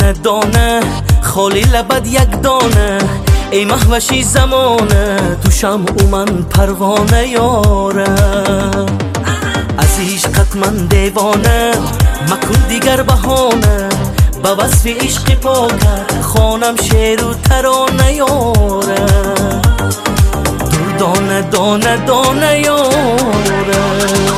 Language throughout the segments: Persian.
دانه دانه خالی لبد یک دانه ای محوشی زمانه توشم او من پروانه یارم از عشقت من دیوانه مکن دیگر بهانه با وصف عشق پاکت خوانم شعر و ترانه یارم دور دانه دانه دانه یارم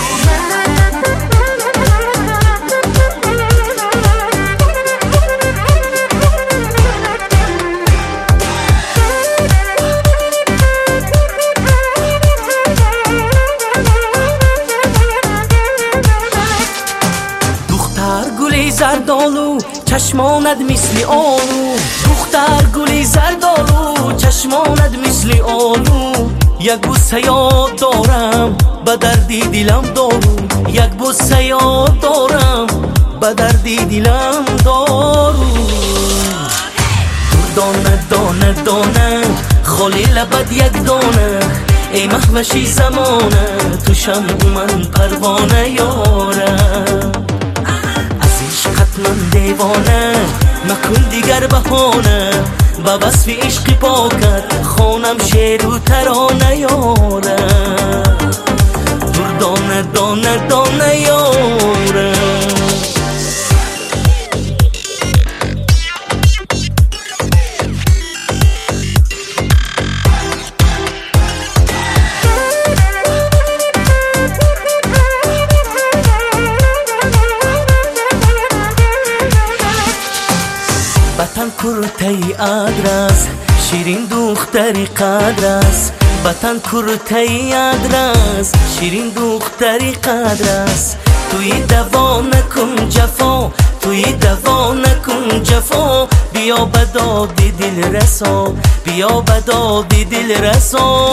گلی زردالو چشماند مثل آلو دختر گلی زردالو چشماند مثل آلو یک بوسه یاد دارم به دردی دلم دارو یک بوسه یاد دارم به دردی دلم دارو دانه دانه دانه خالی لبد یک دانه ای محوشی زمانه توشم من پروانه یارم من دیوانه مکن دیگر بهانه با وصف عشق پاکت خوانم شعر و ترانه یارم دور دانه دانه دانه یارم بطن کرتای ادرس شیرین دختری قدر است بطن کرتای ادرس شیرین دختری قدر است توی دوا نکن جفا توی دوا نکن جفا بیا بدادی دل رسا بیا بدادی دل رسا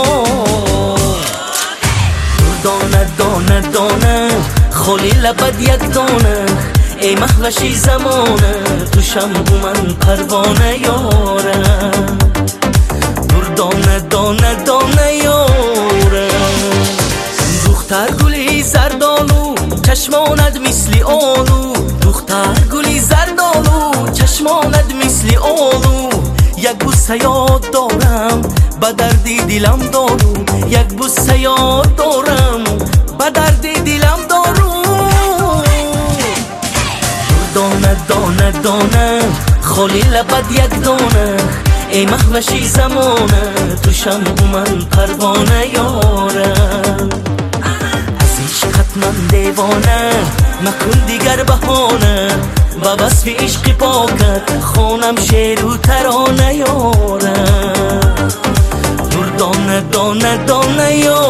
دانه دانه دانه خالی لبد یک دانه ای محوشی زمانه توشم من پروانه یارم دور دانه دانه دانه یارم دختر گلی زردالو چشماند مثل آلو دختر گلی زردالو چشماند مثل آلو یک بوسه یاد دارم به دردی دلم دارو یک بوسه یاد دارم به دردی دلم دارو دانه دانه دانه خالی لبد یک دانه ای محوشی زمانه توشم من پروانه یارم از عشقت من دیوانه مکن دیگر بهانه با وصف عشق پاکت خوانم شعر و ترانه یارم دور دانه دانه دانه یارم